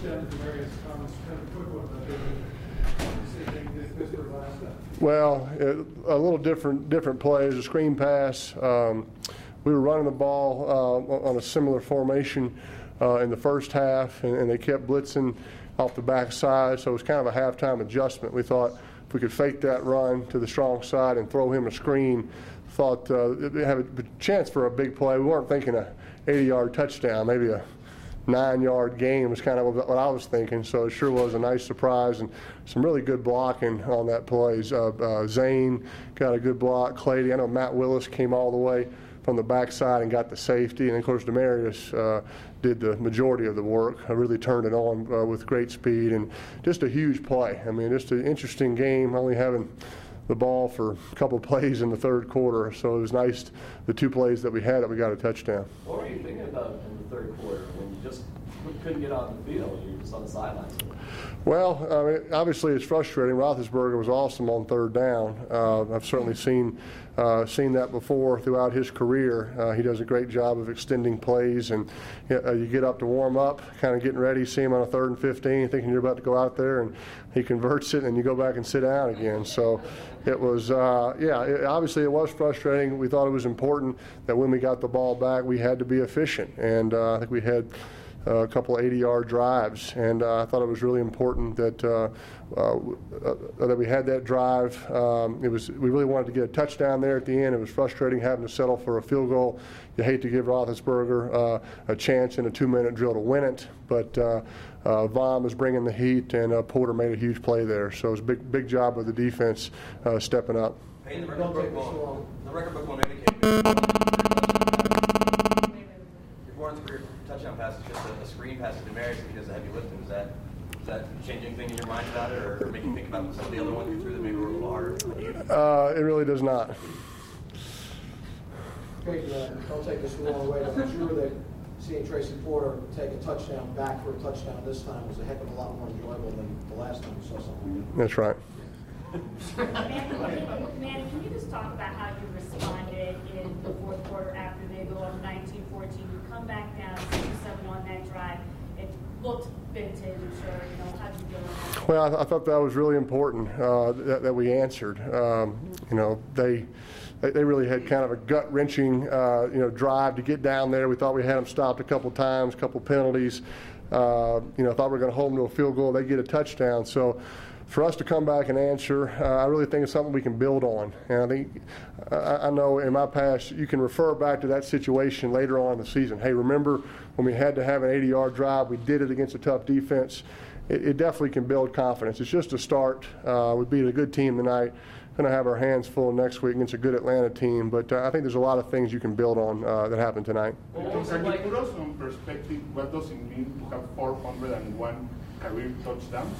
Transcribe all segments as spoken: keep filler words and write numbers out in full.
touchdown to Demaryius Thomas, kind of a quick one, but the same thing as Pittsburgh last time. Well, it, a little different different plays, a screen pass. Um, we were running the ball uh, on a similar formation uh, in the first half, and, and they kept blitzing off the backside, so it was kind of a halftime adjustment. We thought if we could fake that run to the strong side and throw him a screen, thought uh, they had a chance for a big play. We weren't thinking a eighty-yard touchdown, maybe a nine-yard game was kind of what I was thinking. So it sure was a nice surprise and some really good blocking on that play. Uh, uh, Zane got a good block. Clady, I know Matt Willis came all the way from the backside and got the safety, and of course Demaryius uh, did the majority of the work. I really turned it on uh, with great speed and just a huge play. I mean, just an interesting game, only having the ball for a couple plays in the third quarter, so it was nice, the two plays that we had that we got a touchdown. What were you thinking about in the third quarter when you just couldn't get on the field? You were just on the sidelines. Well, I mean, obviously it's frustrating. Roethlisberger was awesome on third down. Uh, I've certainly seen uh, seen that before throughout his career. Uh, he does a great job of extending plays, and uh, you get up to warm up, kind of getting ready, see him on a third and fifteen, thinking you're about to go out there, and he converts it, and you go back and sit down again. So it was, uh, yeah, it, obviously it was frustrating. We thought it was important that when we got the ball back, we had to be efficient, and uh, I think we had Uh, a couple of eighty-yard drives, and uh, I thought it was really important that uh, uh, uh, that we had that drive. Um, it was we really wanted to get a touchdown there at the end. It was frustrating having to settle for a field goal. You hate to give Roethlisberger uh, a chance in a two-minute drill to win it, but uh, uh, Von was bringing the heat, and uh, Porter made a huge play there. So it was a big, big job of the defense uh, stepping up. Hey, the record book won't, the record book won't indicate your Warren's career touchdown pass is just a, a screen pass to Demaryius if he does the heavy lifting. Is that does that change anything in your mind about it, or, or make you think about some of the other ones you threw that maybe were a little harder? Uh, it really does not. Great, uh, don't take this the wrong way, but I'm sure that seeing Tracy Porter take a touchdown back for a touchdown this time was a heck of a lot more enjoyable than the last time we saw something like that. That's right. Manny, Manny, can you just talk about how you responded in the fourth quarter after they go up nineteen fourteen? You come back down six seven on that drive. It looked vintage, I'm sure. You know, how did you feel? Well, I, th- I thought that was really important uh, that, that we answered. Um, you know, they they really had kind of a gut-wrenching uh, you know drive to get down there. We thought we had them stopped a couple times, a couple penalties. Uh, you know, thought we were going to hold them to a field goal. They get a touchdown. So for us to come back and answer, uh, I really think it's something we can build on. And I think, uh, I know in my past, you can refer back to that situation later on in the season. Hey, remember when we had to have an eighty-yard drive, we did it against a tough defense. It, it definitely can build confidence. It's just a start. Uh, we beat a good team tonight. Going to have our hands full next week against a good Atlanta team. But uh, I think there's a lot of things you can build on uh, that happened tonight. Can you put us in perspective, what does it mean to have four hundred one career touchdowns?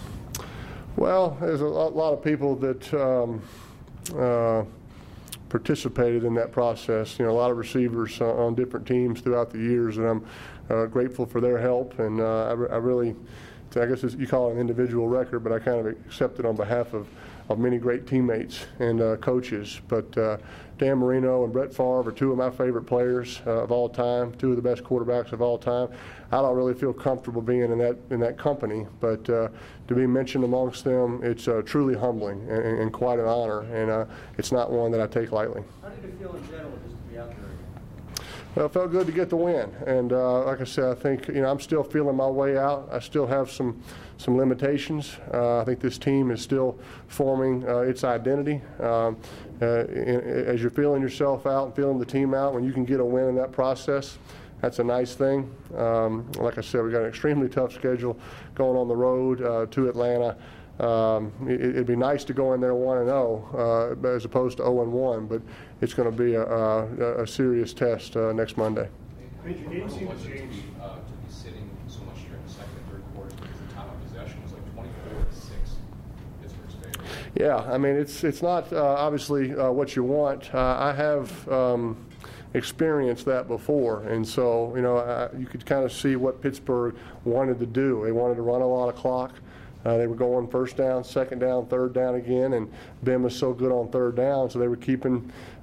Well, there's a lot of people that um, uh, participated in that process. You know, a lot of receivers uh, on different teams throughout the years, and I'm uh, grateful for their help. And uh, I, I really, I guess it's, you call it an individual record, but I kind of accept it on behalf of, of many great teammates and uh, coaches. But uh, Dan Marino and Brett Favre are two of my favorite players uh, of all time, two of the best quarterbacks of all time. I don't really feel comfortable being in that in that company, but uh, to be mentioned amongst them, it's uh, truly humbling and, and quite an honor, and uh, it's not one that I take lightly. How did it feel in general just to be out there again? Well, it felt good to get the win, and uh, like I said, I think you know I'm still feeling my way out. I still have some some limitations. Uh, I think this team is still forming uh, its identity. Um, uh, in, as you're feeling yourself out and feeling the team out, when you can get a win in that process, that's a nice thing. Um, like I said, we've got an extremely tough schedule going on the road uh, to Atlanta. Um, it, it'd be nice to go in there one and oh uh, as opposed to oh and one, but it's going to be a, a, a serious test uh, next Monday. Did you game seem to change? Uh, to be sitting so much during the second and third quarters because the time of possession was like twenty-four to six Pittsburgh's favor. Yeah, I mean it's it's not uh, obviously uh, what you want. Uh, I have. Um, experienced that before, and so you know uh, you could kind of see what Pittsburgh wanted to do. They wanted to run a lot of clock. Uh, they were going first down, second down, third down again, and Ben was so good on third down, so they were keeping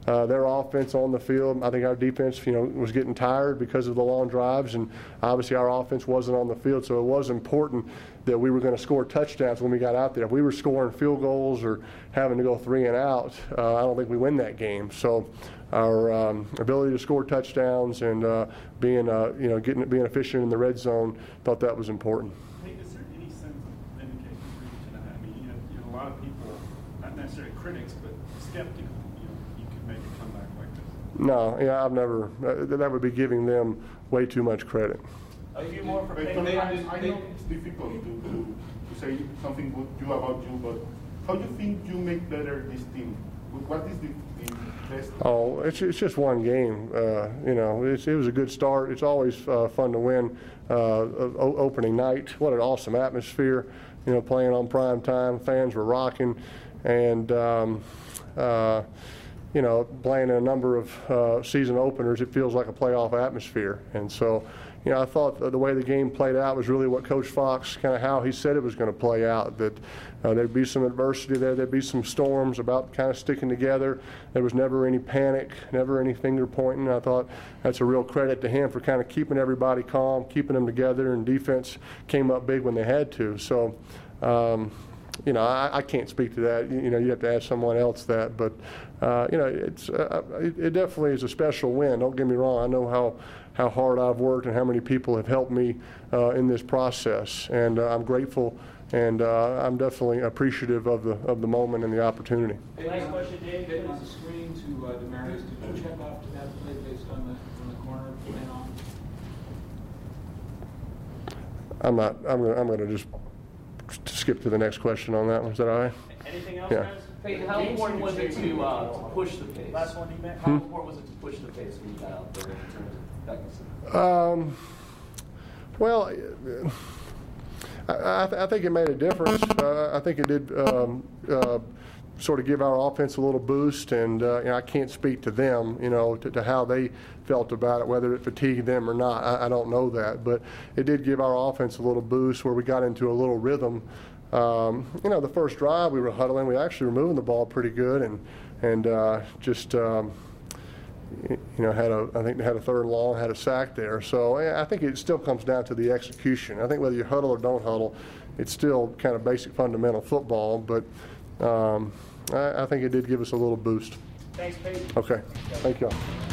uh, their offense on the field. I think our defense, you know, was getting tired because of the long drives, and obviously our offense wasn't on the field, so it was important that we were going to score touchdowns when we got out there. If we were scoring field goals or having to go three and out, uh, I don't think we win that game. So our um, ability to score touchdowns and uh, being, uh, you know, getting being efficient in the red zone, thought that was important. Hey, is there any sense of vindication for you tonight? I mean, you know, you know, a lot of people, not necessarily critics, but skeptical, you know, you could make a comeback like this. No, yeah, I've never. Uh, that would be giving them way too much credit. A few more for But Peyton. sometimes I know it's difficult to, to, to say something good you about you, but how do you think you make better this team? What is the, the best? Oh, it's it's just one game. Uh, you know, it's, it was a good start. It's always uh, fun to win uh, o- opening night. What an awesome atmosphere! You know, playing on prime time, fans were rocking, and um, uh, you know, playing in a number of uh, season openers, it feels like a playoff atmosphere. And so, you know, I thought the way the game played out was really what Coach Fox, kind of how he said it was going to play out, that uh, there'd be some adversity there, there'd be some storms about kind of sticking together. There was never any panic, never any finger pointing. I thought that's a real credit to him for kind of keeping everybody calm, keeping them together, and defense came up big when they had to. So, um, you know, I, I can't speak to that. You, you know, you have to ask someone else that. But, uh, you know, it's uh, it, it definitely is a special win. Don't get me wrong. I know how, how hard I've worked and how many people have helped me uh, in this process. And uh, I'm grateful, and uh, I'm definitely appreciative of the of the moment and the opportunity. Last question, Dave. Hitting on the screen to uh, Demarius, did you check off to that play based on the, on the corner playing on? I'm not. I'm gonna. I'm gonna just skip to the next question on that one. Is that all right? Anything else, Yeah. guys? Peyton, how important was it to, uh, to push the pace? Last one, D-Mac. How important was it to push the pace when you got out there in terms of Beckinson? Um, well, I, I, I think it made a difference. Uh, I think it did um, uh, sort of give our offense a little boost, and uh, you know, I can't speak to them, you know, to, to how they felt about it, whether it fatigued them or not. I, I don't know that, but it did give our offense a little boost where we got into a little rhythm. Um, you know, the first drive we were huddling, we actually were moving the ball pretty good, and and uh, just. Um, you know, had a, I think they had a third and long, had a sack there. So yeah, I think it still comes down to the execution. I think whether you huddle or don't huddle, it's still kind of basic fundamental football. But um, I, I think it did give us a little boost. Thanks, Peyton. Okay, thank y'all.